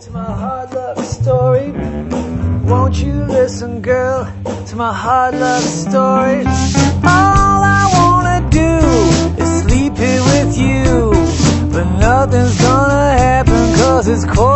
to my hard love story. Won't you listen, girl, to my hard love story? All I wanna do is sleep here with you, but nothing's gonna happen 'cause it's cold